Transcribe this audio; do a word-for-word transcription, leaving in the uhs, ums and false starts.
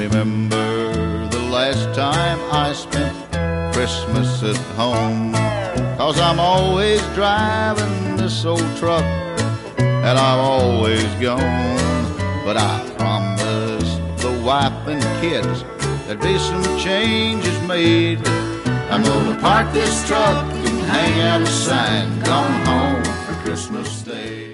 remember the last time I spent Christmas at home, 'cause I'm always driving this old truck and I'm always gone. But I promised the wife and kids there'd be some changes made. I'm gonna park this truck and hang out a sign, gone home for Christmas Day.